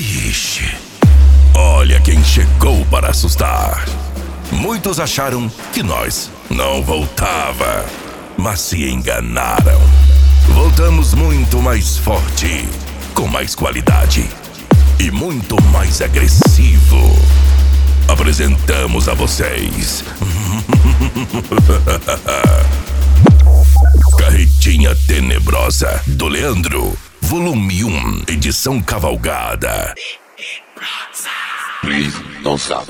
Ixi, olha quem chegou para assustar. Muitos acharam que nós não voltava, mas se enganaram. Voltamos muito mais forte, com mais qualidade e muito mais agressivo. Apresentamos a vocês Carretinha Tenebrosa do Leandro, volume 1, edição cavalgada. Please don't stop.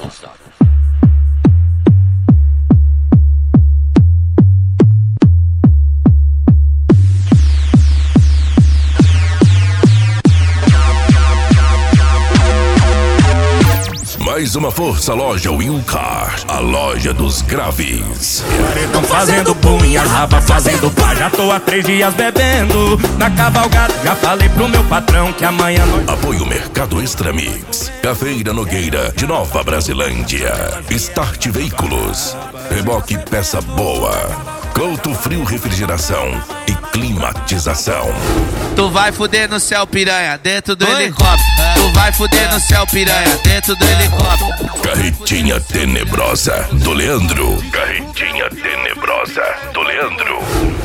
Mais uma força loja Wilcar, a loja dos graves. Paredão fazendo boom e as rabas fazendo pá. Já tô há 3 dias bebendo na cavalgada. Já falei pro meu patrão que amanhã nós... Apoio Mercado Extra Mix, Cafeira Nogueira de Nova Brasilândia, Start Veículos, Reboque Peça Boa, Couto Frio Refrigeração e Climatização. Tu vai fuder no céu, piranha, dentro do helicóptero. Tu vai fuder no céu, piranha, dentro do helicóptero. Carretinha Tenebrosa do Leandro. Carretinha Tenebrosa do Leandro.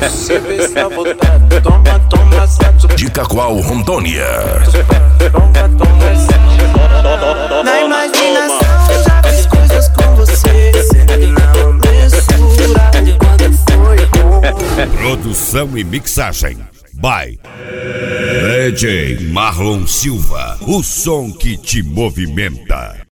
De Cacoal, Rondônia. Na imaginação eu já fiz coisas com você. Não mensura de quando foi bom. Produção e mixagem by DJ Marlon Silva, o som que te movimenta.